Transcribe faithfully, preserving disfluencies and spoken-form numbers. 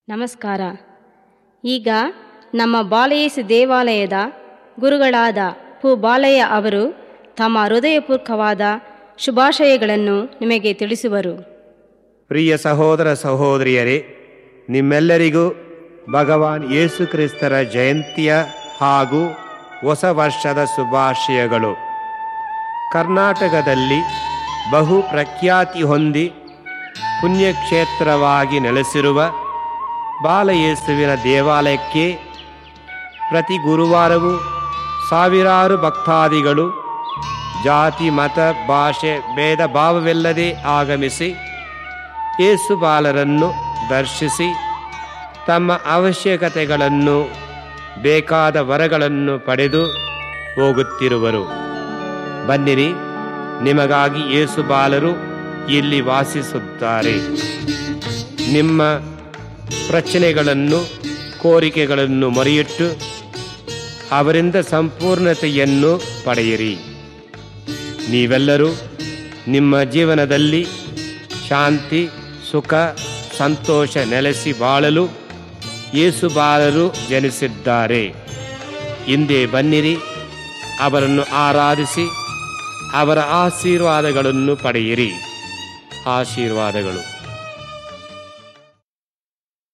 ನಮಸ್ಕಾರ. ಈಗ ನಮ್ಮ ಬಾಲಯೇಸು ದೇವಾಲಯದ ಗುರುಗಳಾದ ಪು ಬಾಲಯ್ಯ ಅವರು ತಮ್ಮ ಹೃದಯಪೂರ್ವಕವಾದ ಶುಭಾಶಯಗಳನ್ನು ನಿಮಗೆ ತಿಳಿಸುವರು. ಪ್ರಿಯ ಸಹೋದರ ಸಹೋದರಿಯರೇ, ನಿಮ್ಮೆಲ್ಲರಿಗೂ ಭಗವಾನ್ ಯೇಸು ಕ್ರಿಸ್ತರ ಜಯಂತಿಯ ಹಾಗೂ ಹೊಸ ವರ್ಷದ ಶುಭಾಶಯಗಳು. ಕರ್ನಾಟಕದಲ್ಲಿ ಬಹು ಪ್ರಖ್ಯಾತಿ ಹೊಂದಿ ಪುಣ್ಯಕ್ಷೇತ್ರವಾಗಿ ನೆಲೆಸಿರುವ ಬಾಲಯೇಸುವಿನ ದೇವಾಲಯಕ್ಕೆ ಪ್ರತಿ ಗುರುವಾರವೂ ಸಾವಿರಾರು ಭಕ್ತಾದಿಗಳು ಜಾತಿ, ಮತ, ಭಾಷೆ ಭೇದ ಭಾವವಿಲ್ಲದೆ ಆಗಮಿಸಿ ಯೇಸು ಬಾಲರನ್ನು ದರ್ಶಿಸಿ ತಮ್ಮ ಅವಶ್ಯಕತೆಗಳನ್ನು, ಬೇಕಾದ ವರಗಳನ್ನು ಪಡೆದು ಹೋಗುತ್ತಿರುವರು. ಬನ್ನಿರಿ, ನಿಮಗಾಗಿ ಯೇಸು ಬಾಲರು ಇಲ್ಲಿ ವಾಸಿಸುತ್ತಾರೆ. ನಿಮ್ಮ ಪ್ರಶ್ನೆಗಳನ್ನು, ಕೋರಿಕೆಗಳನ್ನು ಮರೆಯಿಟ್ಟು ಅವರಿಂದ ಸಂಪೂರ್ಣತೆಯನ್ನು ಪಡೆಯಿರಿ. ನೀವೆಲ್ಲರೂ ನಿಮ್ಮ ಜೀವನದಲ್ಲಿ ಶಾಂತಿ, ಸುಖ, ಸಂತೋಷ ನೆಲೆಸಿ ಬಾಳಲು ಯೇಸು ಬಾಲರು ಜನಿಸಿದ್ದಾರೆ. ಹಿಂದೆ ಬನ್ನಿರಿ, ಅವರನ್ನು ಆರಾಧಿಸಿ ಅವರ ಆಶೀರ್ವಾದಗಳನ್ನು ಪಡೆಯಿರಿ. ಆಶೀರ್ವಾದಗಳು.